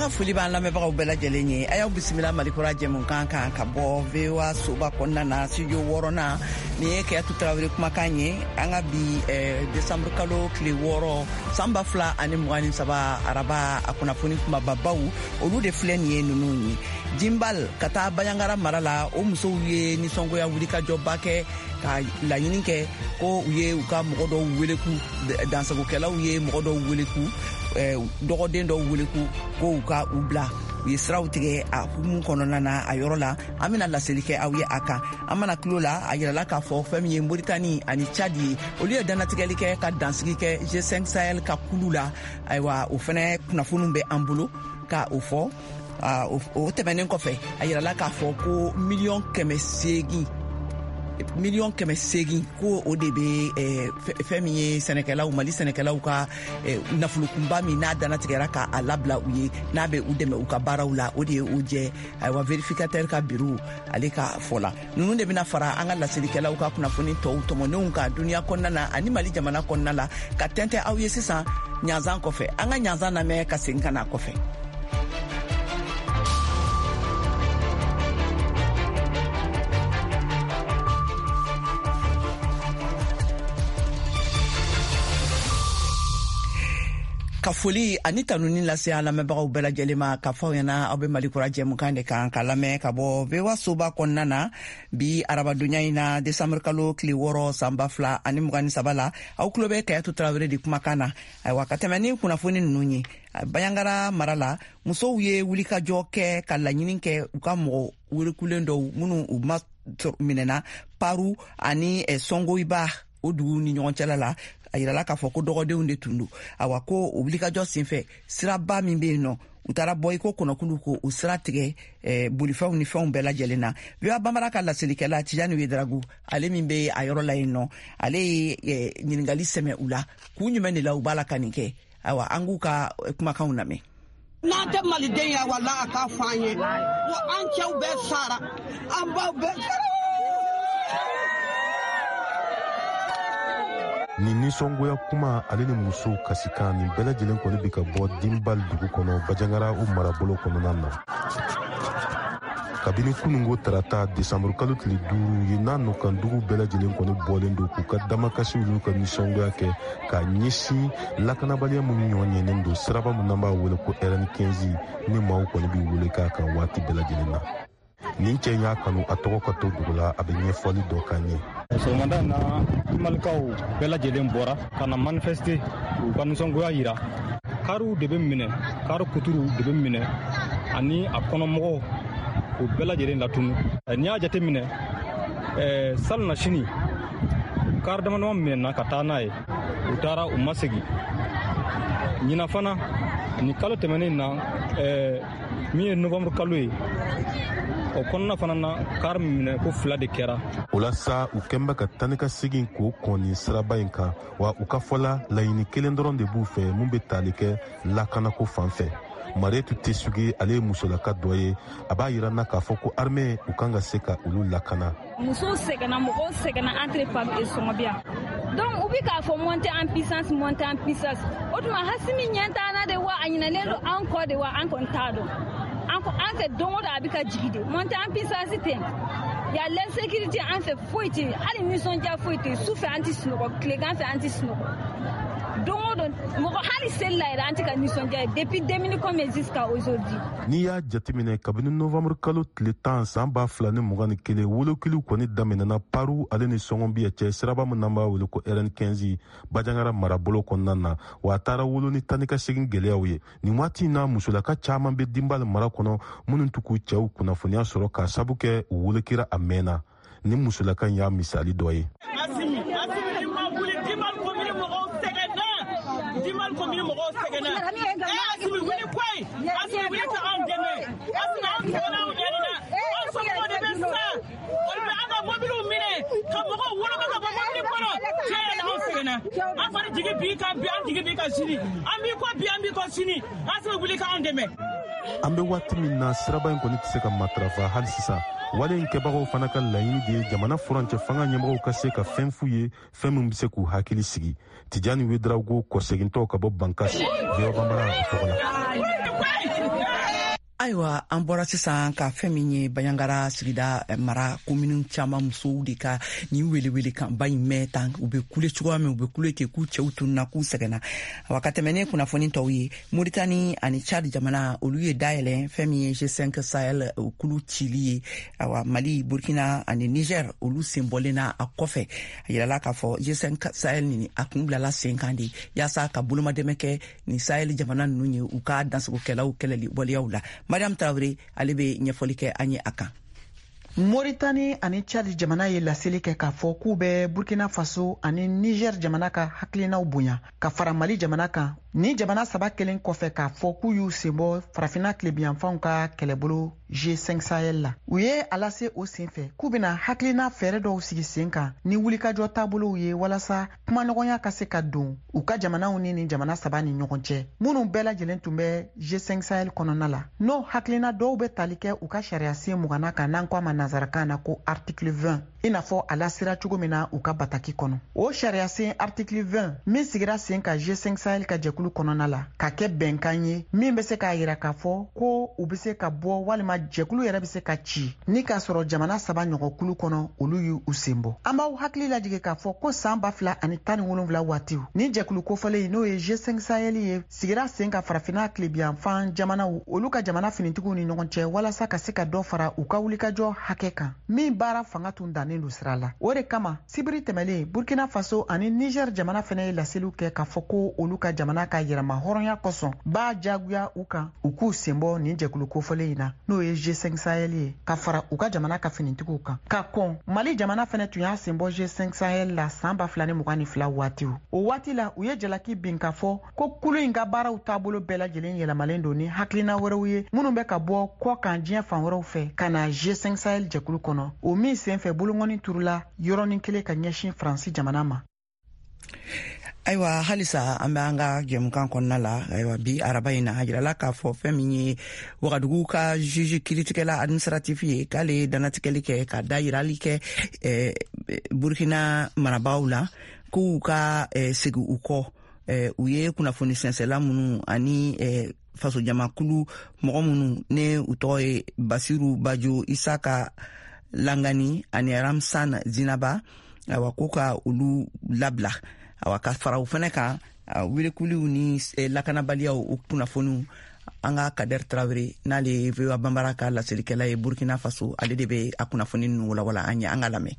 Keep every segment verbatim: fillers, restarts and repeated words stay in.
Anga fuli ban lamɛbagaw bɛɛ lajɛlen ye a y'aw bisimila Malikura jɛmun kan kan ka bɔ V O A soba kɔnɔna na studio wɔɔrɔnan ni ye Keyatu Tarawele kumakan ye an ka bi décembre kalo tile wɔɔrɔ san ba fila ani mugan ni saba araba a kunnafoni kumababaw olu de filɛ nin ye ninnu ye Jimbal ka taa Bayangara mara la o musow ye nisɔngoya wulikajɔba kɛ ka laɲini kɛ ko u ye u ka mɔgɔ dɔw wele ku dansagokɛlaw ye mɔgɔ dɔw wele ku dɔgɔden dɔw wele ku ko u ka u bila u ye siraw tigɛ a hukumu kɔnɔna na a yɔrɔ la an bɛna laseli kɛ aw ye a kan an mana tulo la a yirala k'a fɔ fɛn min ye Moritani ani Chad ye olu ye danatigɛli kɛ ka dansigi kɛ G cinq Sahel ka kulu la ayiwa o fɛnɛ kunnafoniw bɛ an bolo ka o fɔ o tɛmɛnen kɔfɛ a yirala k'a fɔ ko miliyɔn kɛmɛ seegin miliyɔn kɛmɛ seegin ko o de bɛ fɛn min ye sɛnɛkɛlaw Mali sɛnɛkɛlaw ka nafolokunba min n'a danatigɛra k'a labila u ye n'a bɛ u dɛmɛ u ka baaraw la o de ye o jɛ ayiwa verificateur ka bureau ale ka fɔ la ninnu de bɛna fara an ka laselikɛlaw ka kunnafoni tɔw tɔmɔnenw kan duniya kɔnɔna na ani Mali jamana kɔnɔna la ka tɛntɛn aw ye sisan ɲanzan kɔfɛ an ka ɲanzan lamɛn ka segin ka na kɔfɛ. Ka foli ani tanuni lase an lamɛnbagaw bɛɛ lajɛlen ma ka fɔ aw ɲɛna aw bɛ Malikura jɛmukan de kan ka lamɛn ka bɔ V O A soba kɔnɔna na bi arabadonya in na décembre kalo tile wɔɔrɔ san ba fila ani mugan ni saba la aw tulo bɛ Keyatu Tarawele de kumakan na ayiwa ka tɛmɛ ni kunnafoni ninnu ye Bayangara mara la musow ye wulikajɔ kɛ ka laɲini kɛ u ka mɔgɔ welekulen dɔw minnu u ma minɛna Paru ani Songoiba o dugu ni ɲɔgɔn cɛla la a yirala k'a fɔ ko dɔgɔdenw de tun don awa ko o wulikajɔ senfɛ siraba min bɛ yen nɔ u taara bɔ i ko kɔnɔkulu ko o sira tigɛ bolifɛnw ni fɛnw bɛɛ lajɛlen na V O A Bambara ka laselikɛla Tijani Wederagu ale min bɛ a yɔrɔ la yen nɔ ale ye ɲininkali sɛmɛ u la k'u ɲumɛn de la u b'a la ka nin kɛ awa an k'u ka kumakanw lamɛn. N'an tɛ maliden ya wala a ka fɔ an ye ko an cɛw bɛɛ sara an baw bɛɛ sara. Ni nisɔngoya kuma ale ni musow kasikan nin bɛɛ lajɛlen kɔni bɛ ka bɔ Dimbal dugu kɔnɔ Bajangara o marabolo kɔnɔna na. Kabini kunungo tarata décembre kalo tile duuru ye n'a nɔ kan dugu bɛɛ lajɛlen kɔni bɔlen don k'u ka damakasiw n'u ka nisɔngoya kɛ ka ɲɛsin lakanabaliya minnu ɲɔgɔn ɲɛnen don siraba min n'an b'a wele ko R N quinze ni maaw kɔni bɛ wele k'a kan waati bɛɛ lajɛlen na. Nin cɛ y'a kanu a tɔgɔ ka to dugu la a bɛ ɲɛfɔli dɔ k'an ye. Sɔgɔmada na Malikaw bɛɛ lajɛlen bɔra ka na manifester u ka nisɔngoya yira kariw de bɛ minɛ kari kuturu de bɛ minɛ ani a kɔnɔmɔgɔw o bɛɛ lajɛlen latunu n'i y'a jate minɛ ɛɛ sali na sini kari dama dama minɛna ka taa n'a ye u taara u ma segin ɲina fana ni kalo tɛmɛnen na ɛɛ min ye novembre kalo ye o kɔnɔna fana na kari minɛ ko fila de kɛra. O la sa u kɛn bɛ ka tani ka segin k'o kɔni siraba in kan wa u ka fɔla laɲini kelen dɔrɔn de b'u fɛ mun bɛ tali kɛ lakanako fan fɛ. Maretu Tesuge ale ye musolaka dɔ ye a b'a yira na k'a fɔ ko armée u kan ka se ka olu lakana. Musow sɛgɛnna mɔgɔw sɛgɛnna entre P A M et Sɔngɔbiya donc u bɛ k'a fɔ monter en puissance monter en puissance o tuma Hasimi ɲɛ t'an de wa a ɲinɛlen don an kɔ de wa an kɔni t'a dɔn. An fɛ don o don a bɛ ka jigi de monter en puissance tɛ ya l'insécurité an fɛ foyi tɛ hali nisɔndiya foyi tɛ su fɛ an tɛ sunɔgɔ tilegan fɛ an tɛ sunɔgɔ don o don mɔgɔ hali seli la yɛrɛ an tɛ ka nisɔndiya depuis deux mille combien jusqu'à aujourd'hui. N'i y'a jateminɛ kabini novembre kalo tile tan san ba fila ni mugan ni kelen wolokiliw kɔni daminɛna Paru ale ni Sɔngɔbiya cɛ siraba min n'an b'a wele ko R N quinze Bajangara marabolo kɔnɔna na wa a taara wolo ni tani ka segin gɛlɛyaw ye nin waati in na musolaka caman bɛ Dimbal mara kɔnɔ minnu t'u k'u cɛw kunnafoniya sɔrɔ k'a sabu kɛ u wolokira a mɛnna ni musolaka in y'a misali dɔ ye. Dimbal commune mɔgɔw sɛgɛnna Asimi wuli koyi Asimi wuli ka anw dɛmɛ Asimi anw sɛgɛnna anw dɛmɛ anw sɔmɔgɔw de bɛ sa olu bɛ an ka mobiliw minɛ ka mɔgɔw woloba ka bɔ mobili kɔnɔ tiɲɛ yɛrɛ la anw sɛgɛnna an fana jigi bi ka bi an jigi bi ka sini an b'i kɔ bi an b'i kɔ sini Asimi wuli ka anw dɛmɛ. An bɛ waati min na siraba in kɔni tɛ se ka matarafa hali sisan wale in kɛbagaw fana ka laɲini de ye jamana furancɛ fanga ɲɛmɔgɔw ka se ka fɛn f'u ye fɛn min bɛ se k'u hakili sigi. Tijani Wederagu kɔsegintɔ ka bɔ Bankasi V O A Bambara tɔgɔ la. Ayiwa an bɔra sisan ka fɛn min ye Bajangara sigida mara komini caman musow de ka ni welewele kan ba in mɛn tan u bɛ kule cogoya min u bɛ kule ten k'u cɛw tununa k'u sɛgɛnna awa ka tɛmɛ ne kunnafoni tɔw ye Mauritanie ani Chad jamana olu ye dayɛlɛ fɛn min ye G cinq Sahel kulu cili ye awa Mali Burkina ani Niger olu sen bɔlenna a kɔfɛ a yirala k'a fɔ G cinq Sahel ni a kun bilala sen kan de yaasa ka bolomadɛmɛ kɛ ni Sahel jamana ninnu ye u ka dansagokɛlaw kɛlɛli waleyaw la. Madame Traoré ale be ɲɛfɔli kɛ an ye a kan. Mauritanie ani Chad jamana ye laseli kɛ k'a fɔ k'u bɛ Burkina Faso ani Niger jamana ka hakilinaw bonya ka fara Mali jamana kan. Ni jamana saba kelen kɔfɛ k'a fɔ k'u y'u senbɔ farafina tilebiyanfanw ka kɛlɛbolo G cinq Sahel la. U ye a lase o senfɛ k'u bɛna hakilina fɛɛrɛ dɔw sigi sen kan ni wulikajɔ taabolow ye walasa kumaɲɔgɔnya ka se ka don u ka jamanaw ni ni jamana saba ni ɲɔgɔn cɛ. Minnu bɛɛ lajɛlen tun bɛ G cinq Sahel kɔnɔna la. N'o hakilina dɔw bɛ tali kɛ u ka sariya sen mugana kan n'an ko a ma nazarakan na ko article vingt i n'a fɔ a lasera cogo min na u ka bataki kɔnɔ. O sariya sen article vingt min sigira sen ka G cinq Sahel ka jɛkulu kɔnɔna la ka kɛ bɛnkan ye min bɛ se k'a yira k'a fɔ ko u bɛ se ka bɔ walima jɛkulu yɛrɛ bɛ se ka ci ni k'a sɔrɔ jamana saba ɲɔgɔnkulu kɔnɔ olu y'u u sen bɔ. An b'aw hakili lajigin k'a fɔ ko san ba fila ani tan ni wolonwula waatiw ni jɛkulu kofɔlen n'o ye G cinq Sahel ye sigira sen ka farafina tilebiyanfan jamanaw olu ka jamana finitigiw ni ɲɔgɔn cɛ walasa ka se ka dɔ fara u ka wulikajɔ hakɛ kan min baara fanga tun dannen don sira la. O de kama sibiri tɛmɛlen Burkina Faso ani Niger jamana fɛnɛ ye laseliw kɛ k'a fɔ ko olu ka jamana ka yɛrɛma hɔrɔnya kosɔn b'a jagoya u kan u k'u senbɔ nin jɛkulu kofɔlen in na n'o ye G cinq Sahel ye ka fara u ka jamana ka finitigiw kan. Ka kɔn Mali jamana fɛnɛ tun y'a senbɔ G cinq Sahel la san ba fila ni mugan ni fila waatiw. O waati la u ye jalaki bin k'a fɔ ko kulu in ka baaraw taabolo bɛɛ lajɛlen yɛlɛmalen don ni hakilina wɛrɛw ye minnu bɛ ka bɔ kɔ kan diɲɛ fan wɛrɛw fɛ ka na G cinq Sahel jɛkulu kɔnɔ. O min senfɛ bolongɔni turula yɔrɔnin kelen ka ɲɛsin Faransi jamana ma. Ayiwa halisa an bɛ an ka jɛmukan kɔnɔna la ayiwa bi araba in na a jirala k'a fɔ fɛn min ye Wagadugu ka juge kiiritigɛla administratif ye k'ale danatigɛli kɛ ka da yirali kɛ eh, Burkina marabaaw la k'u ka eh, segin u kɔ eh, u ye kunnafoni sɛnsɛla minnu ani eh, faso jamakulu mɔgɔ minnu ne u tɔgɔ ye Basiru Bajo Isaka Langani ani Ramsan Zinaba awa ko ka olu labila awa ka fara u fɛnɛ kan welekuliw ni eh, lakanabaliyaw u kunnafoniw an ka Kader Traoré n'ale ye V O A Banbara ka laselikɛla ye Burkina Faso ale de bɛ a kunnafoni ninnu walawala an ye an ka lamɛn.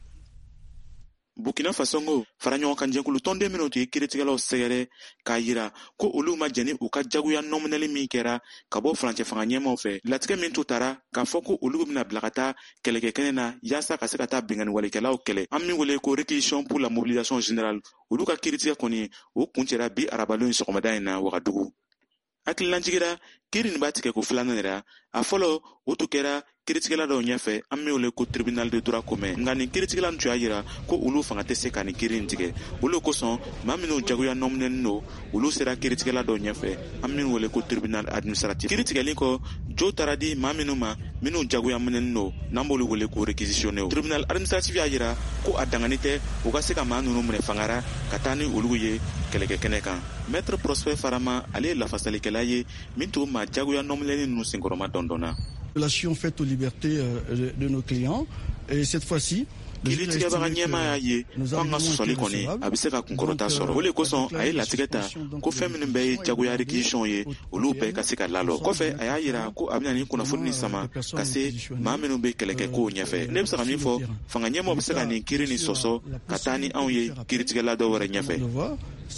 Burkina Faso ngo fara ɲɔgɔn kan jɛkulu tɔnden minnu tun ye kiiritigɛlaw sɛgɛrɛ k'a yira ko olu ma jɛni u ka jagoya nɔminɛli min kɛra ka bɔ furancɛ fanga ɲɛmaw fɛ. Latigɛ min tun taara k'a fɔ ko olu bɛna bila ka taa kɛlɛkɛ kɛnɛ na yaasa ka se ka taa bɛnkanni walekɛlaw kɛlɛ. An min wele ko réquisition pour la mobilisation générale olu ka kiiritigɛ kɔni o kun cɛra bi arabadon in sɔgɔmada in na Wagadugu. Hakililanjigira kiiri nin b'a tigɛ ko filanan yɛrɛ a fɔlɔ o tun kɛra kiiritigɛla dɔw ɲɛfɛ an bɛ wele ko tribunal de droit commun nka nin kiiritigɛla tun y'a yira ko olu fanga tɛ se ka nin kiiri in tigɛ olu kosɔn maa minnu jagoya nɔminɛlen don olu sera kiiritigɛla dɔw ɲɛfɛ an bɛ wele ko tribunal administratif. Kiiri tigɛli kɔ jo taara di maa minnu ma minnu jagoya minɛnen don n'an b'olu wele ko réquisitionné. Tribunal administratif y'a yira ko a dangani tɛ u ka se ka maa ninnu minɛ fangara ka taa ni olu ye kɛlɛkɛ kɛnɛ kan. Maître Prosper Farama ale ye lafasalikɛla ye min tun maa jagoya nɔminɛlen ninnu senkɔrɔma dɔndɔnna. Relation faite aux libertés euh, de nos clients et cette fois-ci kiiritigɛbaga ɲɛma y'a ye k'an ka sɔsɔli kɔni a bɛ se ka kunkɔrɔta sɔrɔ o de kosɔn a ye latigɛ ta ko fɛn minnu bɛɛ ye jagoya réquisition ye olu bɛɛ ka se ka lalɔ kɔfɛ a y'a yira ko a bɛna ni kunnafoni ni sama ka se maa minnu bɛ kɛlɛkɛ kow ɲɛfɛ. Ne bɛ se ka min fɔ fanga ɲɛmaw bɛ se ka nin kiiri ni sɔsɔ ka taa ni anw ye kiiritigɛla dɔw wɛrɛ ɲɛfɛ.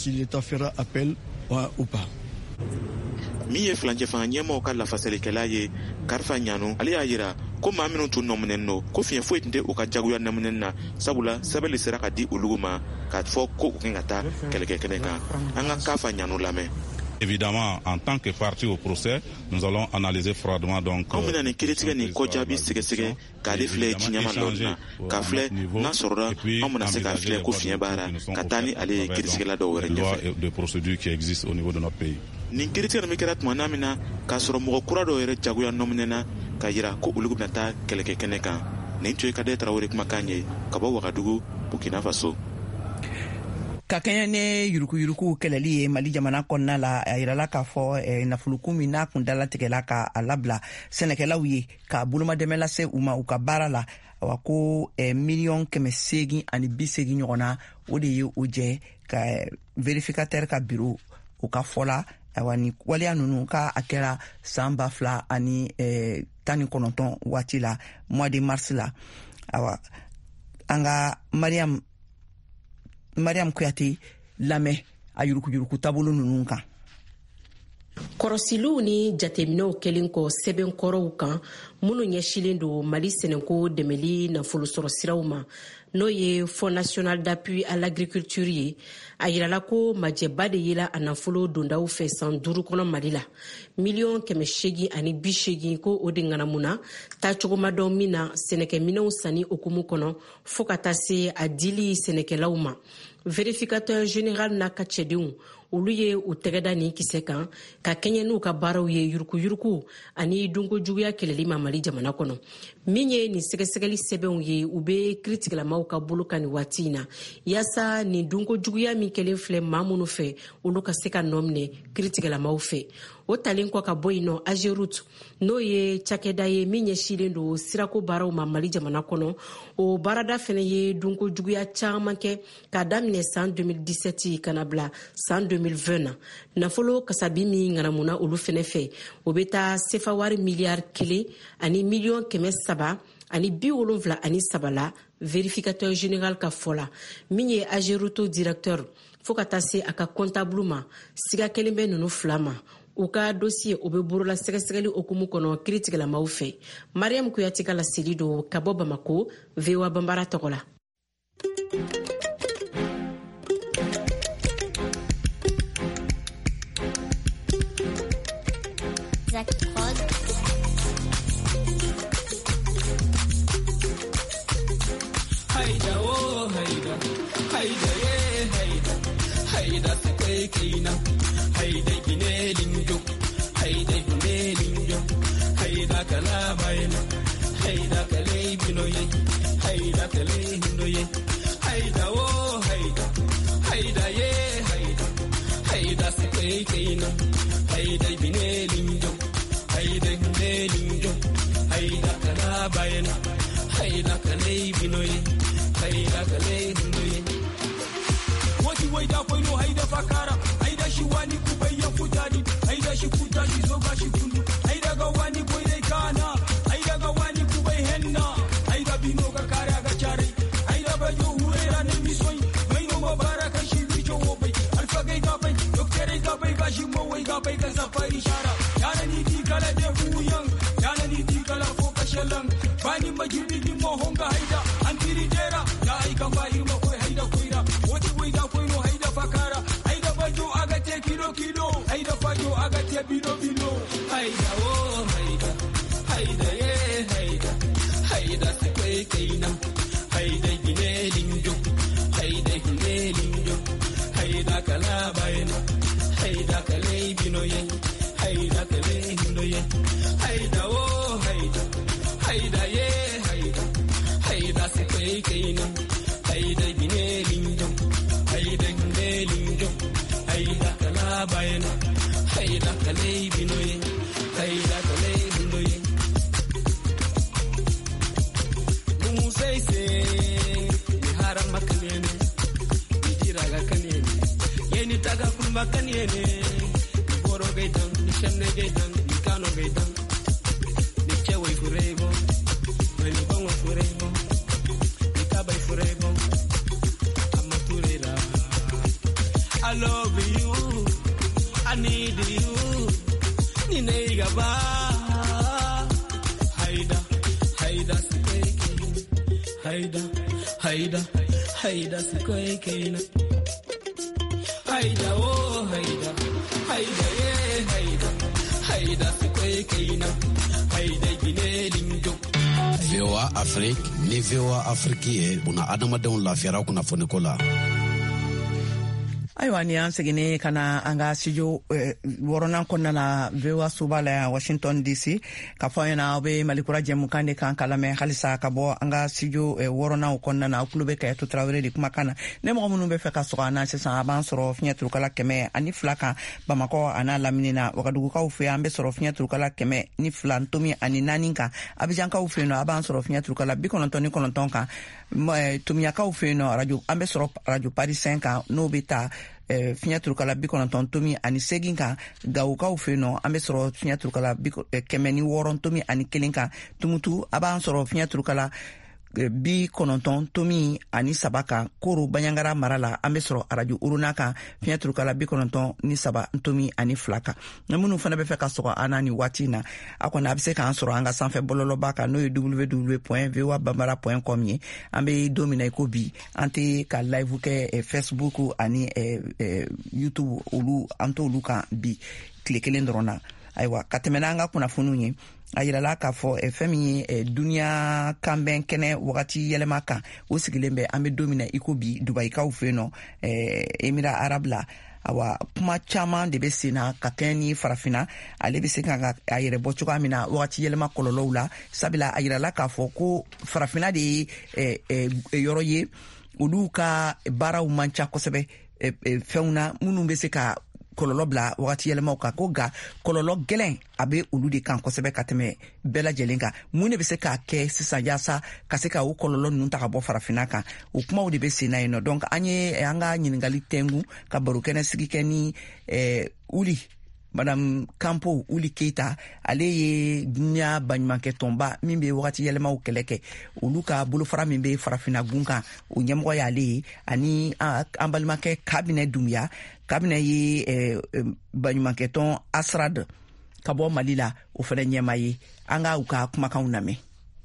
Min ye filancɛ fanga ɲɛmaw ka lafasalikɛla ye Karifa Ɲanu ale y'a yira ko maa minnu tun nɔminɛnen don ko fiɲɛ foyi tun tɛ u ka jagoya nɔminɛni na sabula sɛbɛnli sera ka di olu ma k'a fɔ ko u kan ka taa kɛlɛkɛ kɛnɛ kan. An ka Karifa Ɲanu lamɛn. Évidemment, en tant que partie au procès, nous allons analyser froidement donc. Anw bɛna nin kiiritigɛ nin kɔjaabi sɛgɛsɛgɛ k'ale filɛ diɲɛma lɔɔni na k'a filɛ n'a sɔrɔla anw bɛna se k'a filɛ ko fiɲɛ b'ara ka taa ni ale ye kiiritigɛla dɔw wɛrɛ ɲɛfɛ. De procédures qui existent au niveau de notre pays. Nin kiiritigɛ min kɛra tuma min na k'a sɔrɔ mɔgɔ kura dɔw yɛrɛ jagoya nɔminɛna k'a yira ko olu bɛna taa kɛlɛkɛ kɛnɛ kan. Nin tun ye Kader Traoré kumakan ye ka bɔ Wagadugu, Burkina Faso. ka kɛɲɛ ne yurukuyuruku kɛlɛli ye Mali jamana kɔnɔna la a yirala k'a fɔ eh, nafoloku min n'a kun dalatigɛla ka a labila sɛnɛkɛlaw ye ka bolomadɛmɛ lase u ma u ka baara la awa ko eh, miliyɔn kɛmɛ seegin ani bi seegin ɲɔgɔnna o de ye o jɛ ka eh, verificateur ka biro o ka fɔla awa ni waliya nunu ka a kɛra san ba fila ani eh, tan ni kɔnɔntɔn waati la mois de mars la awa an ka Mariam Mariam Kuyate lamɛn a yurukuyuruku taabolo ninnu kan. Kɔrɔsiluw ni jateminɛw kɛlen kɔ sɛbɛnkɔrɔw kan minnu ɲɛsilen don Mali sɛnɛko dɛmɛli nafolosɔrɔ siraw ma n'o ye Fonds national d'appui à l'agriculture ye a yirala ko majɛba de yela a nafolo dondaw fɛ san duuru kɔnɔ Mali la miliyɔn kɛmɛ seegin ani bi seegin ko o de ŋanamuna taacogo dɔn min na sɛnɛkɛminɛw sanni okumu kɔnɔ fɔɔ ka taa se a dili sɛnɛkɛlaw ma. Vérificateur général n'a ka cɛdenw olu ye u tɛgɛda ni kisɛ kan ka kɛɲɛ n'u ka baaraw ye yurukuyuruku ani dunko juguya kɛlɛli ma Mali jamana kɔnɔ min ye nin sɛgɛsɛgɛli sɛbɛnw ye u be kiritigilamaw ka bolo kan ni waati na yaasa nin dunko juguya min kɛlen filɛ maa minnu fɛ olu ka se ka nɔ minɛ kiritigilamaw fɛ o talen kɔ ka bɔ yen nɔ Ageroute n'o ye cakɛda ye min ɲɛsilen don sirako baaraw ma Mali jamana kɔnɔ o baarada fɛnɛ ye dunko juguya caman kɛ k'a daminɛ san deux mille dix-sept ka na bila san deux mille vingt na nafolo kasabi min ŋanamuna olu fɛnɛ fɛ o bɛ taa sefa wari miliyari kelen ani miliyɔn kɛmɛ saba ani bi wolonwula ani saba la vérificateur général ka fɔ la min ye Ageroute directeur fɔɔ ka taa se a ka comptable ma siga kelen bɛ ninnu fila ma u ka dossier o bɛ borola sɛgɛsɛgɛli okumu kɔnɔ kiritigilamaw fɛ. Mariam Kuyate ka laseli don ka bɔ Bamako V O A Banbara tɔgɔ la. Haida oh haida haida ye haida haida se keina haida gine linjo haida gine linjo haida kala bayna haida kale binoye haida kale hindoye haida oh haida haida ye haida haida se keina haida gine linjo haida gine linjo haida kala bayna haida kale binoye haida kale hindoye wati waida koino haida fakara haida shi wani kubayya futani haida shi futani zoga shi fundu haida ga wani koine kana haida ga wani kubay henna haida bino ga kare ga chare haida ba jo huera ne misoi maino mubaraka shi bicho wobai alfa ga ga bai doktere ga bai ga shi mo wai ga bai ga safari shara yana ni di kala de buyan yana ni di kala ko kashalan bani majibi di mo honga haida antiri dera ya ai kan bai mo koi haida koira wati waida koino haida fakara haida bajo aga te kilo kilo haida fajo aga te bilo bilo haida oh haida haida ye haida haida se koi keina haida gine linjo haida gine linjo haida kala bayna haida kale binoye haida kale hindoye haida oh haida haida ye haida haida se koi keina haida gine linjo haida gine linjo haida kala bayna haida kale binoye haida kale hindoye gumu sai se ni haram makanene ni diraga kanene yeni taga kumba kanene ni boro gaitan ni shenne gaitan ni kano gaitan ni chewe furebo ni bongo furebo ni kabai furebo amaturera I love you I need you ni neiga ba haida haida sikeke haida haida haida sikeke haida oh haida haida ye haida haida sikeke haida gine linjo V O A Afrique ni V O A Afrique ye buna adamadenw lafiyara kunnafoni ko la. ayiwa ni an seginne ka na an ka studio wɔɔrɔnan kɔnɔna na V O A soba la Washington D C ka fɔ ɲɛna aw bɛ malikura jɛmukan de kan ka lamɛn halisa ka bɔ an ka studio wɔɔrɔnanw kɔnɔna na aw tulo bɛ Kayatou Tarawele de kumakan na ne mɔgɔ minnu bɛ fɛ ka sɔgɔ an na sisan a b'an sɔrɔ fiɲɛ turukala kɛmɛ ani fila kan Bamakɔ a n'a lamini na Wagadugukaw fɛ an bɛ sɔrɔ fiɲɛ turukala kɛmɛ ni fila ntomi ani naani kan Abijankaw fɛ yen nɔ a b'an sɔrɔ fiɲɛ turukala bi kɔnɔntɔn ni kɔnɔntɔn kan Tomiyakaw fɛ yen nɔ radio an bɛ sɔrɔ radio Paris cinq kan n'o bɛ taa fiɲɛ turukala bi kɔnɔntɔn tomi ani segin kan Gawukaw fɛ yen nɔ an bɛ sɔrɔ fiɲɛ turukala kɛmɛ ni wɔɔrɔ tomi ani kelen kan Tumutu a b'an sɔrɔ fiɲɛ turukala bi kɔnɔntɔn tomi ani saba kan Koro Baɲangara mara la an bɛ sɔrɔ radio Uruna kan fiɲɛ turukala bi kɔnɔntɔn ni saba tomi ani fila kan nka minnu fana bɛ fɛ ka sɔgɔ an na ni waati in na a kɔni a bɛ se k'an sɔrɔ an ka sanfɛ bɔlɔlɔba kan n'o ye w w w point v o a bambara point com ye an bɛ don min na i ko bi an tɛ ka live kɛ Facebook ani YouTube olu an t'olu kan bi tile kelen dɔrɔn na ayiwa ka tɛmɛ n'an ka kunnafoniw ye a yirala k'a fɔ fɛn min ye duniya kanbɛn kɛnɛ wagati yɛlɛma kan o sigilen bɛ an bɛ don min na i ko bi Dubayikaw fɛ yen nɔ Émirats Arabes la awa kuma caman de bɛ sen na ka kɛɲɛ ni farafinna ale bɛ se ka a yɛrɛ bɔ cogoya min na wagati yɛlɛma kɔlɔlɔw la sabula a yirala k'a fɔ ko farafinna de ye yɔrɔ ye olu ka baaraw man ca kosɛbɛ fɛnw na minnu bɛ se ka kɔlɔlɔ bila wagati yɛlɛmaw kan ko nka kɔlɔlɔ gɛlɛn a bɛ olu de kan kosɛbɛ ka tɛmɛ bɛɛ lajɛlen kan mun de bɛ se k'a kɛ sisan yaasa ka se ka o kɔlɔlɔ ninnu ta ka bɔ farafinna kan o kumaw de bɛ sen na yen nɔ donc an ye an ka ɲininkali tɛngu ka barokɛnɛ sigi kɛ ni Uli Madame Campo Uli Keita ale ye dunya baɲumankɛ tɔnba min bɛ wagati yɛlɛmaw kɛlɛ kɛ olu ka bolofara min bɛ farafinna gun kan o ɲɛmɔgɔ y'ale ye ani an balimakɛ Kabinɛ Dunbiya Kabinɛ ye baɲumankɛ tɔn Asrad ka bɔ Mali la o fana ɲɛma ye an ka u ka kumakanw lamɛn.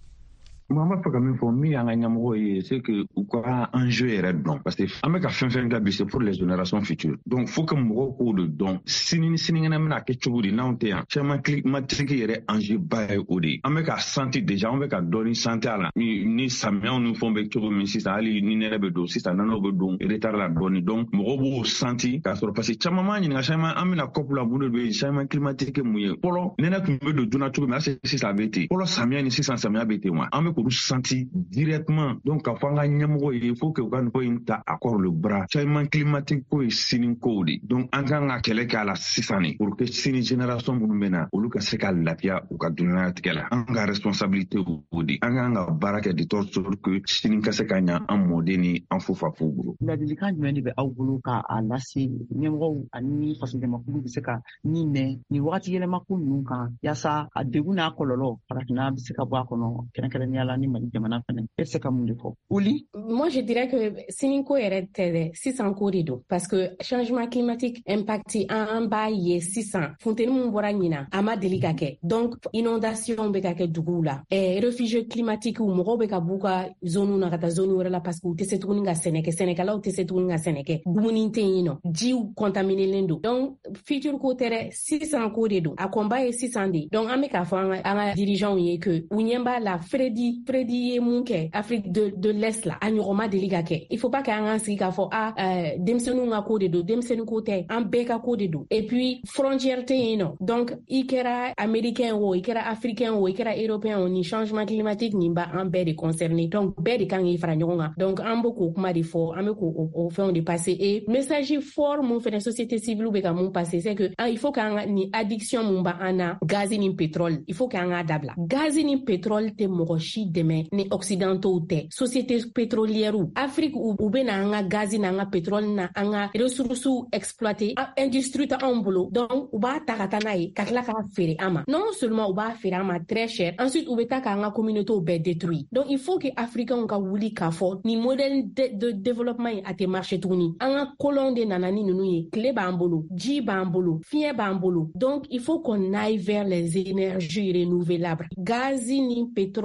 Mama fɛ ka min fɔ min y'an ka ɲɛmɔgɔ ye c'est que u ka enjeu yɛrɛ dɔn parce que an bɛ ka fɛn fɛn kɛ bi c'est pour les générations futures donc faut que mɔgɔw k'o de dɔn sini ni sinikɛnɛ bɛna kɛ cogo di n'anw tɛ yan changement climatique yɛrɛ enjeu ba ye o de ye an bɛ ka senti déjà an bɛ ka dɔɔni senti a la ni samiyaw ni fɛnw bɛ cogo min sisan hali ni nɛnɛ bɛ don sisan nɔnɔw bɛ don retard la dɔɔni donc mɔgɔw b'o senti k'a sɔrɔ parce que caman b'a ɲininka changement an bɛna COP la mun de bɛ changement climatique mun ye fɔlɔ nɛnɛ tun bɛ don joona cogo min hali sisan a bɛ ten fɔlɔ samiya ni sisan samiya bɛ ten wa an bɛ k'olu senti directement donc ka fɔ an ka ɲɛmɔgɔ ye il faut que u ka nin ko in ta à corps le bras changement climatique ko ye sini ko de donc an kan ka kɛlɛ kɛ a la sisan de pour que sini génération minnu bɛ na olu ka se ka lafiya u ka dunɲatigɛ la an ka responsabilité o de an kan ka baara kɛ de telle sorte que sini ka se ka ɲa an mɔden ni an fofafow bolo. Ladilikan jumɛn de bɛ aw bolo k'a lase ɲɛmɔgɔw ani fasojamakulu bɛ se ka min mɛn nin wagati yɛlɛma ko ninnu kan yaasa a degun n'a kɔlɔlɔ farafinna bɛ se ka bɔ a kɔnɔ kɛrɛnkɛrɛnnenya la ni Mali jamana fana e se ka mun de fɔ Uli? Moi je dirais que siniko yɛrɛ tɛ dɛ sisan ko de don parce que changement climatique impacti an b'a ye sisan funteni mun bɔra ɲina a ma deli ka kɛ donc inondation bɛ ka kɛ duguw la eh, réfugiés climatiques mɔgɔw bɛ ka b'u ka zone na ka taa zone wɛrɛ la parce que u tɛ se tuguni ka sɛnɛ kɛ sɛnɛkɛlaw tɛ se tuguni ka sɛnɛ kɛ dumuni tɛ yen nɔ jiw contaminelen don donc futur ko tɛ dɛ sisan ko de don a kɔnba ye sisan de donc an bɛ k'a fɔ an ka dirigeants ye que u ɲɛ b'a la Fredi Fredi ye mun kɛ Afrique de, de l'Est la a ɲɔgɔn ma deli ka kɛ il faut pas k'an k'an sigi k'a fɔ ah euh, denmisɛnninw ka ko de don denmisɛnnin ko tɛ an bɛɛ ka ko de don et puis frontière tɛ yen nɔ donc i kɛra américain o i kɛra africain o i kɛra européen o ni changement climatique nin ba an bɛɛ de concerné donc bɛɛ de kan k'i fara ɲɔgɔn kan donc an bɛ k'o kuma de fɔ an bɛ k'o o fɛnw de passer et message fort mun fɛnɛ société civile bɛ ka mun passer c'est que ah, il faut k'an ka ni addiction mun ba an na gaz ni pétrole il faut k'an ka dabila gaz ni pétrole tɛ mɔgɔ si dɛmɛ ni occidentaux tɛ société pétrolière Afrique u, u bɛ na an ka gaz n'an ka pétrole na an ka ressources exploiter industrie ta anw bolo donc u b'a ta ka taa n'a ye ka tila k'a feere an ma non seulement u b'a feere an ma très cher ensuite u bɛ taa k'an ka communautés bɛɛ détruire donc il faut que africains ka wuli k'a fɔ ni modèle de, de développement ye a tɛ marcher tuguni an ka colons de nana ni ninnu ye tile b'an bolo ji b'an bolo fiɲɛ b'an bolo donc il faut qu'on aille vers les énergies renouvelables gaz ni pétrole ni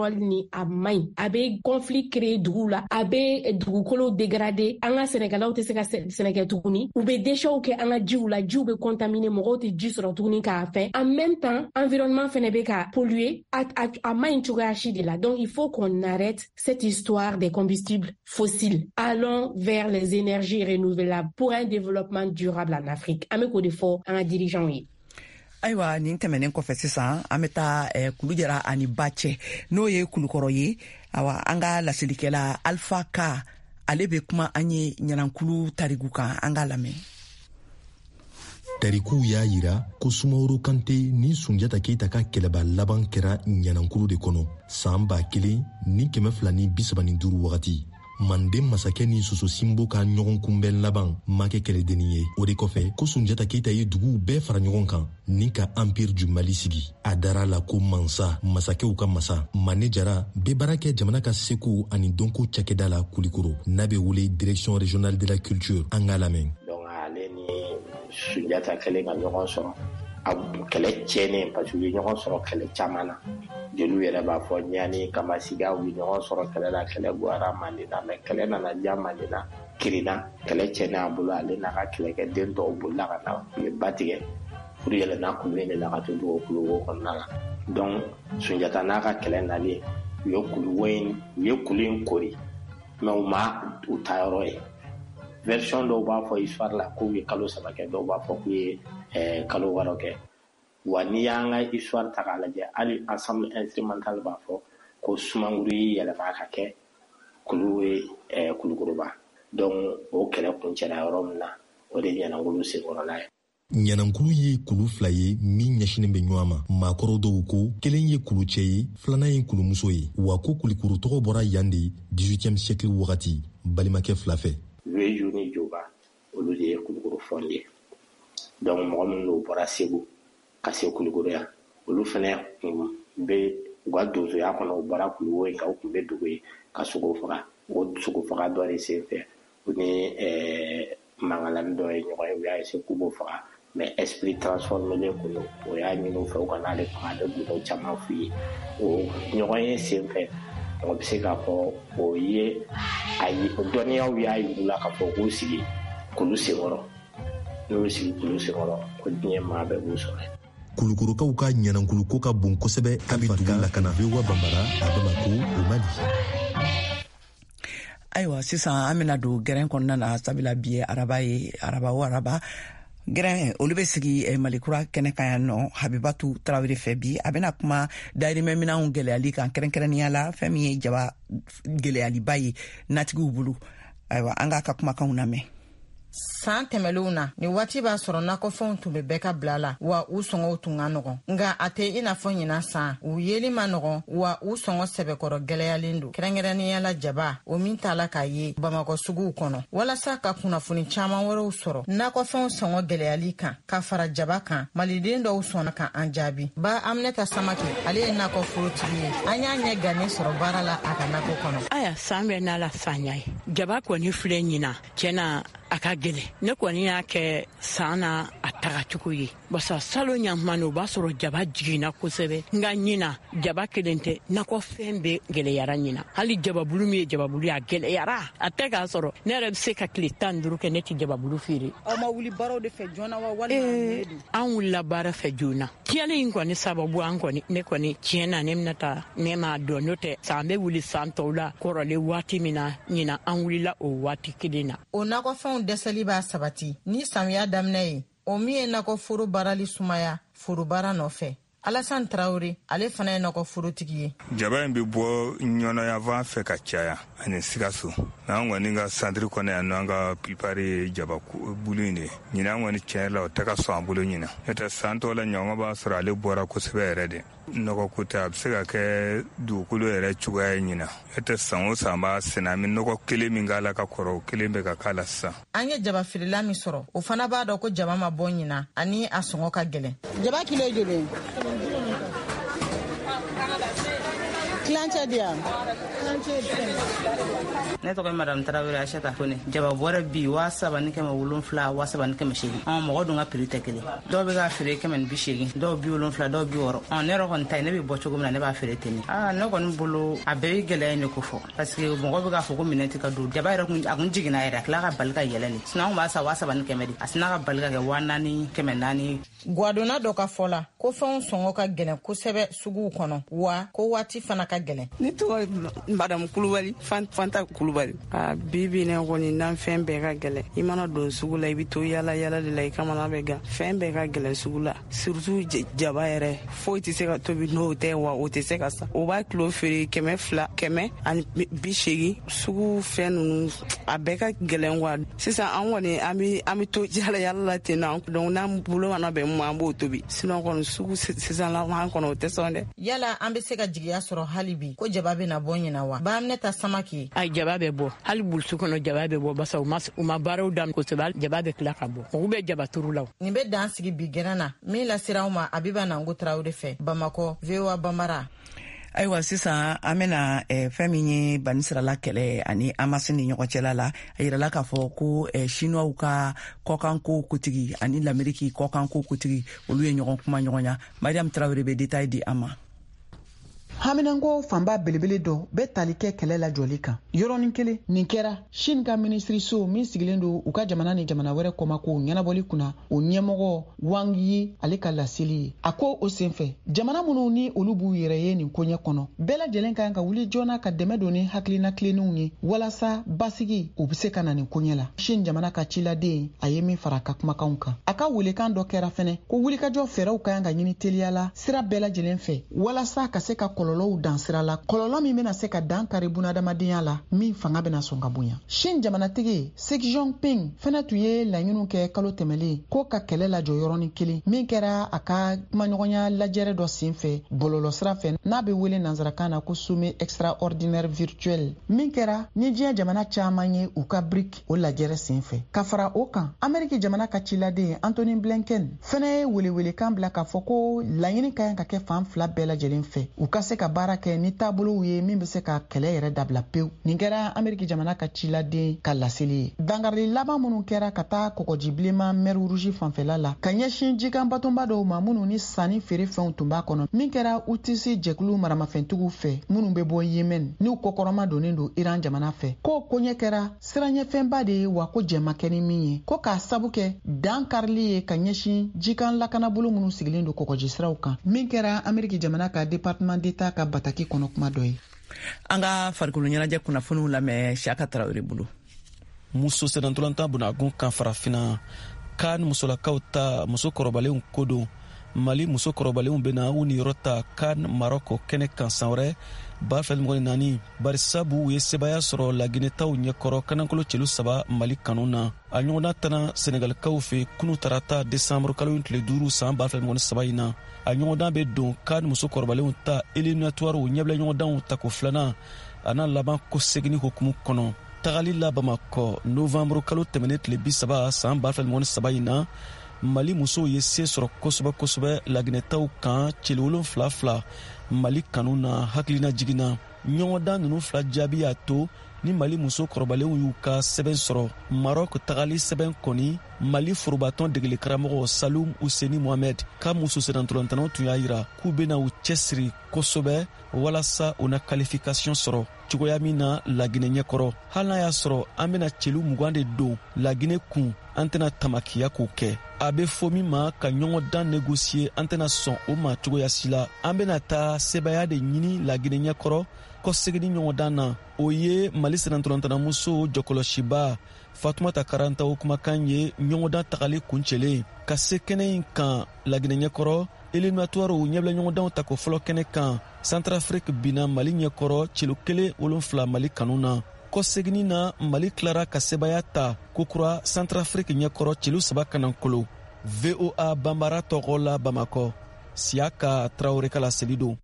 kɔni a maɲi a be conflit créer dugu la a be dugukolo dégrader an ka sɛnɛkɛlaw tɛ se ka sɛnɛkɛ tuguni u be déchets kɛ an ka jiw la jiw be contaminer mɔgɔw tɛ ji sɔrɔ tuguni k'a fɛn en même temps environnement fɛnɛ be ka polluer a, a, a maɲi cogoya si de la donc il faut qu'on arrête cette histoire des combustibles fossiles allons vers les énergies renouvelables pour un développement durable en Afrique an be k'o de fɔ an ka dirigeants ye. Ayiwa nin tɛmɛnen kɔfɛ sisan an bɛ taa eh, kulu jara ani ba cɛ n'o ye kulukɔrɔ ye awa an ka lasilikɛla Alpha Ka ale bɛ kuma an ye ɲanankulu tariku kan an ka lamɛn. Tarikuw y'a yira ko Sumaworo Kante ni Sunjata Keita ka kɛlɛba laban kɛra ɲanankulu de kɔnɔ san ba kelen ni kɛmɛ fila ni bi saba ni duuru wagati. Manden masakɛ ni Soso Simbo ka ɲɔgɔn kunbɛn laban ma kɛ kɛlɛdennin ye. O de kɔfɛ ko Sunjata Keita ye duguw bɛɛ fara ɲɔgɔn kan ni ka empire du Mali sigi. A dara la ko mansa, masakɛw ka masa, Mane Jara bɛ baara kɛ jamana ka seko ani dɔnko cakɛda la Kulikoro. N'a bɛ wele direction régionale de la culture an ka lamɛn. Donc ale ni Sunjata kɛlen ka ɲɔgɔn sɔrɔ a kɛlɛ tiɲɛnen parce que u ye ɲɔgɔn sɔrɔ kɛlɛ caman na. Jeliw yɛrɛ b'a fɔ ɲani Kamasiga u ye ɲɔgɔn sɔrɔ kɛlɛ la kɛlɛ bɔra Mande na mais kɛlɛ nana diya Mande na kirina kɛlɛ tiɲɛnen a bolo ale n'a ka kɛlɛkɛden tɔw bolila ka na u ye ba tigɛ pour yɛlɛnna kulu in de la ka to dugu kuluwo kɔnɔna la donc Sunjata n'a ka kɛlɛ nalen u ye kuluwo in u ye kulu in kori mais u ma u ta yɔrɔ ye version dɔw b'a fɔ histoire la k'u ye kalo saba kɛ dɔw b'a fɔ k'u ye kalo wɔɔrɔ kɛ wa n'i y'an ka histoire ta k'a lajɛ hali ensemble instrumental b'a fɔ ko Sumanguru yi yɛlɛma ka kɛ kulu ye Kulukoroba donc o kɛlɛ kuncɛra yɔrɔ min na o de Ɲanankulu senkɔrɔla ye. Ɲanankulu ye kulu fila ye min ɲɛsinen bɛ ɲɔgɔn ma maakɔrɔ dɔw ko kelen ye kulu cɛ ye filanan ye kulumuso ye wa ko Kulikoro tɔgɔ bɔra yan de dix-huitième siècle wagati balimakɛ fila fɛ. Weju ni Joba olu de ye Kulukoro fɔnde donc mɔgɔ minnu bɔra Segu ka se Kulukoro yan olu fana bɛ u ka donsoya kɔnɔ u bɔra Kuluwo in kan u tun bɛ dogo ye ka sogo faga o sogo faga dɔ de senfɛ u ni mangalani dɔ ye ɲɔgɔn ye u y'a ese k'u b'o faga mais esprit transformé kun o y'a ɲini u fɛ u ka n'ale faga ale gundo caman f'u ye o ɲɔgɔn ye senfɛ o bɛ se k'a fɔ o ye a ye dɔnniyaw y'a yir'u la k'a fɔ k'u sigi kulu senkɔrɔ n'u sigi kulu senkɔrɔ ko diɲɛ maa bɛɛ b'u sɔrɔ. Kulukorokaw ka ɲanankulu ko ka bon kosɛbɛ a bɛ dugu la ka na Vewa Bambara a Bamako o Mali. Ayiwa sisan an bɛna don gɛrɛn kɔnɔna na sabula bi ye araba ye araba o araba gɛrɛn olu bɛ sigi Malikura kɛnɛ kan yan nɔ Habibatu Tarawele fɛ bi a bɛna kuma dayirimɛ minɛnw gɛlɛyali kan kɛrɛnkɛrɛnnenya la fɛn min ye jaba gɛlɛyaliba ye natigiw bolo ayiwa an k'a ka kumakanw lamɛn. San tɛmɛlenw na ni waati b'a sɔrɔ nakɔfɛnw tun bɛ bɛɛ ka bila la wa u sɔngɔw tun ka nɔgɔn nka a tɛ i n'a fɔ ɲinan san u yeli ma nɔgɔn wa u sɔngɔ sɛbɛkɔrɔ gɛlɛyalen don kɛrɛnkɛrɛnnenya la jaba o min t'a la k'a ye Bamakɔ suguw kɔnɔ walasa ka kunnafoni caman wɛrɛw sɔrɔ nakɔfɛnw sɔngɔ gɛlɛyali kan ka fara jaba kan maliden dɔw sɔnna ka an jaabi ba Aminata Samake ale ye nakɔforotigi ye an y'a ɲɛ gannen sɔrɔ baara la a ka nakɔ kɔnɔ. Aya san bɛ n'ala sanya ye jaba kɔni filɛ ɲina cɛna a ka gɛlɛ ne kɔni y'a kɛ san na a tagacogo ye basa salo ɲaman o b'a sɔrɔ jaba jiginna kosɛbɛ nka ɲina jaba kelen tɛ nakɔfɛn bɛ gɛlɛyara ɲina hali jababulu min ye jababulu a gɛlɛyara a tɛ k'a sɔrɔ ne yɛrɛ bɛ se ka tile tan duuru kɛ ne tɛ jababulu feere. Aw ma wuli baaraw de fɛ joona wa walima an wulila baara fɛ joona tiyalen in kɔni sababu an kɔni ne kɔni tiɲɛ na ne bɛna taa ne m'a dɔn n'o tɛ san bɛ wuli san tɔw la kɔrɔlen waati min na ɲina an wulila o waati kelen na. O nakɔfɛnw dɛsɛli b'a sabati ni samiya daminɛ ye o min ye nakɔ foro baarali sumaya foro baara nɔfɛ Alassane Traoré ale fana ye nakɔ forotigi ye. Jaba in bɛ bɔ ɲɔnɔyanfan fɛ ka caya ani Sikaso n'an kɔni ka santiri kɔnɔ yan n'an ka plupart ye jaba bulu in de ɲinan kɔni tiɲɛ la o tɛ ka sɔn an bolo ɲinan n'o san tɔw la ɲɔgɔn b'a sɔrɔ ale bɔra kosɛbɛ yɛrɛ de nɔgɔ ko tɛ a bɛ se ka kɛ dugukolo yɛrɛ cogoya ye ɲinan n'o san o san b'a sɛnɛ an bɛ nɔgɔ kelen min k'a la ka kɔrɔ o kelen bɛ ka k'a la sisan. An ye jaba feerela min sɔrɔ o fana b'a dɔn ko jaba ma bɔ ɲinan ani a sɔngɔ ka gɛlɛn. Jaba kilo ye joli ye? Clanche dia. Ne to ko madam Traoré Achata Kone. Jaba bora bi wa saba ni kema wulun fla wa saba ni kema shegi. On mo godunga prite kele. Do be ga fere kema bi shegi. Do bi wulun fla do bi woro. On ne ro kon tay ne bi bocho gumna ne ba fere teni. Ah no kon bolo abe gele ne ko fo. Parce que mo go be ga fo ko mineti ka do. Jaba ra kun akun jigina ira kla ga balga yelani. Sina ma sa wa saba ni kema di. Asina ga balga ga wanani kema nani. Gwadona do ka fola. Ko fon songo ka gele ko sebe sugu kono. Wa ko wati fana ka gele. Ni to madam Kulubali Fanta Kulubali. Ah bibi ne ko ni nan fen be ka gele. Imana don sugu la ibi to yala yala de la ikamana be ga. Fen be ka gele sugu la. Surtout jaba ere. Fo ti se ka to bi no te wa o te se ka sa. O ba klo feri keme fla keme an bi shegi sugu fen nu abeka gele wa. Sisa an woni ami ami to yala yala la te na don na bulo wana be mo ambo to bi. Sinon kon sugu sisa la wan kono te sonde. Yala ambe se ka jigiya soro halibi ko jababe na bonyi na wa. Ba amne ta samaki. Ay jababe bo. Hali bulsu kono jababe bo basa o mas o ma baro dam ko sebal jababe kla ka bo. O be jabaturu law. Ni be dan sigi bigerana. Mi la sirauma abiba na ngu Traoré fe. Bamako vewa bamara. Ayiwa sisan an bena eh, fɛn min ye banisirala kɛlɛ ani amasi ni ɲɔgɔn cɛla la a yirala k'a fɔ ko eh, chinois ka kɔkanko kotigi ani l'Amérique kɔkanko kotigi olu ye ɲɔgɔn kuma ɲɔgɔn ya. Mariam Traoré be détail di an ma. Haminango fanba belebele dɔ bɛ tali kɛ kɛlɛ la jɔli kan yɔrɔnin kelen nin kɛra Chine ka ministriso min sigilen don u ka jamana ni jamana wɛrɛ kɔmako ɲɛnabɔli kunna o ɲɛmɔgɔ Wang Yi ale ka laseli ye a ko o senfɛ jamana minnu ni olu b'u yɛrɛ ye nin koɲɛ kɔnɔ bɛɛ lajɛlen kan ka wuli joona ka dɛmɛ don ni hakilina tilennenw ye walasa basigi u bɛ se ka na nin koɲɛ la. Chine jamana ka ciladen a ye min fara a ka kumakanw kan a ka welekan dɔ kɛra fɛnɛ ko wulikajɔ fɛɛrɛw ka kan ka ɲini teliya la sira bɛɛ lajɛlen fɛ walasa ka se ka kɔlɔlɔw dan sira la kɔlɔlɔ min bɛna se ka dan kari bunadamadenya la min fanga bɛna sɔn ka bonya. Chine jamanatigi Xi Jinping fɛnɛ tun ye laɲiniw kɛ kalo tɛmɛlen ko ka kɛlɛ lajɔ yɔrɔnin kelen min kɛra a ka kumaɲɔgɔnya lajɛrɛ dɔ senfɛ bɔlɔlɔ sira fɛ n'a bɛ wele nansarakan na ko sommet extraordinaire virtuel min kɛra ni diɲɛ jamana caman ye u ka bric o lajɛrɛ senfɛ. Ka fara o kan Amérique jamana ka ciladen Anthony Blinken fɛnɛ ye welewelekan bila k'a fɔ ko laɲini ka kan ka kɛ fan fila bɛɛ lajɛlen fɛ u ka se ka baara kɛ ni taabolow ye min bɛ se ka kɛlɛ yɛrɛ dabila pewu. Nin kɛra Amérique jamana ka ciladen ka laseli ye. Dangarili laban minnu kɛra ka taa kɔgɔji bilenman mer rouge fanfɛla la ka ɲɛsin jikan batonba dɔw ma minnu ni sanni feere fɛnw tun b'a kɔnɔ min kɛra utisi jɛkulu maramafɛntigiw fɛ minnu bɛ bɔ Yemen n'u kɔkɔrɔma donnen don Iran jamana fɛ. Ko koɲɛ kɛra siranyɛfɛnba de ye wa ko jɛma kɛ ni min ye ko k'a sabu kɛ dan karili ye ka ɲɛsin jikan lakanabolo minnu sigilen don kɔgɔji siraw kan min kɛra Amérique jamana ka département d'état ka bataki kɔnɔ kuma dɔ ye. An ka farikolo ɲɛnajɛ kunnafoniw lamɛn Siaka Traoré bolo. Muso sɛnɛntɔlanta bunagun kan farafina kan musolakaw ta muso kɔrɔbalenw ko don Mali muso kɔrɔbalenw bena u niyɔrɔ ta kan Maroko kɛnɛ kan san wɛrɛ ba fɛn mɔgɔ naani bari sabu u ye sebaya sɔrɔ laginɛtaw ɲɛkɔrɔ kanankolo cɛlu saba Mali kanu na a ɲɔgɔnna tana Senegalikaw fɛ kunu tarata desanburu kalo tile duuru san ba fɛn mɔgɔ saba in na a ɲɔgɔndan bɛ don kan muso kɔrɔbalenw ta éliminatoires ɲɛbila ɲɔgɔndanw ta ko filanan a n'a laban ko segini hukumu kɔnɔ tagali la Bamakɔ novamburu kalo tɛmɛnen tile bi saba san ba fɛn mɔgɔ saba in na Mali musow ye se sɔrɔ kosɛbɛ kosɛbɛ laginɛtaw kan cɛli wolonfila fila Mali kanu na hakilina jiginna ɲɔgɔndan ninnu fila jaabi y'a to ni Mali muso kɔrɔbalenw y'u ka sɛbɛn sɔrɔ Marok tagali sɛbɛn kɔni Mali forobatɔn degeli karamɔgɔ Saloum Ouseni Mohamed ka muso sɛnɛntɔlantanaw tun y'a yira k'u bena u cɛsiri kosɛbɛ walasa u na qualification sɔrɔ cogoya min na Laginɛ ɲɛkɔrɔ hali n'a y'a sɔrɔ an bena cɛlu mugan de don Laginɛ kun an tɛna tamakiya k'o kɛ a bɛ fɔ min ma ka ɲɔgɔndan négocier an tɛna sɔn o ma cogoya si la an bena taa sebaya de ɲini Laginɛ ɲɛkɔrɔ kɔsegini ɲɔgɔndan na o ye Mali sɛnɛntɔlantanamuso jɔkɔlɔsiba Fatumata Karanta o kumakan ye ɲɔgɔndan tagali kuncɛlen ka se kɛnɛ in kan Laginɛ ɲɛkɔrɔ éliminatoire ɲɛbila ɲɔgɔndanw ta ko fɔlɔ kɛnɛ kan Centrafrique bina Mali ɲɛkɔrɔ celu kelen wolonfila Mali kanu na kɔsegini na Mali tilara ka sebaya ta kokura Centrafrique ɲɛkɔrɔ celu saba kanankolo V O A Bambara tɔgɔ la Bamakɔ Siaka Traoré ka laseli don.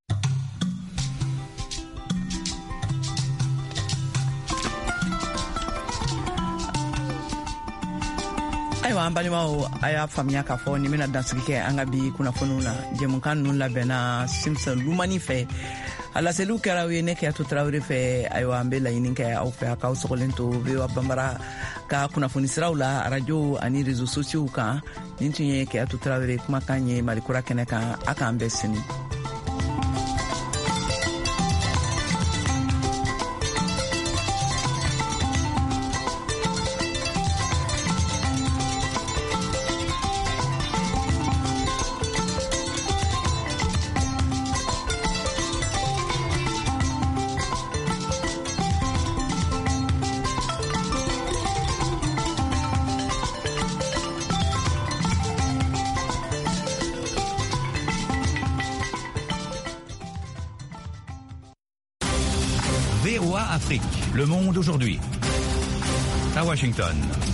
Ayiwa an balimaw a y'a faamuya k'a fɔ nin bena dansigi kɛ an ka bi kunnafoniw la jɛmukan ninnu labɛnna Simpson Lumani fɛ a laseliw kɛra ye ne kɛyatu tarawele fɛ ayiwa an be laɲini kɛ aw fɛ a k'aw sogolen to voa banbara ka kunnafoni siraw la arajo ani réseaux sociaux kan nin tun ye kɛyatu tarawele kumakan ye malikura kɛnɛ kan a k'an bɛɛ sini. V O A Afrique, le monde aujourd'hui. À Washington.